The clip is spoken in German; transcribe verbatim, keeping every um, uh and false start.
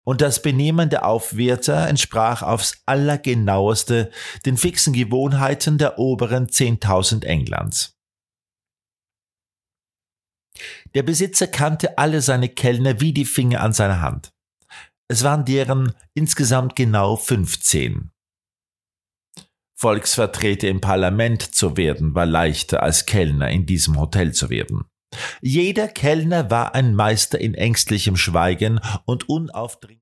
und das Benehmen der Aufwärter entsprach aufs Allergenaueste den fixen Gewohnheiten der oberen zehntausend Englands. Der Besitzer kannte alle seine Kellner wie die Finger an seiner Hand. Es waren deren insgesamt genau fünfzehn. Volksvertreter im Parlament zu werden, war leichter als Kellner in diesem Hotel zu werden. Jeder Kellner war ein Meister in ängstlichem Schweigen und unaufdringlichem